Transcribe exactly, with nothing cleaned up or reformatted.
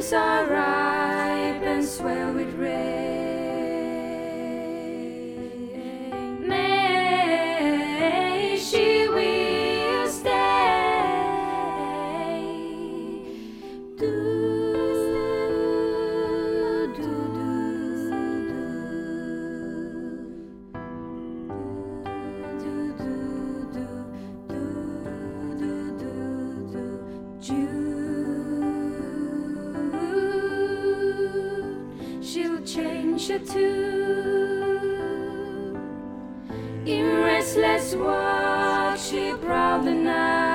fields are ripe and swell with rain. May she will stay. Do, do, do, do, do, do, do, do, do, do, June, she'll change her tune. In restless walk she proudly now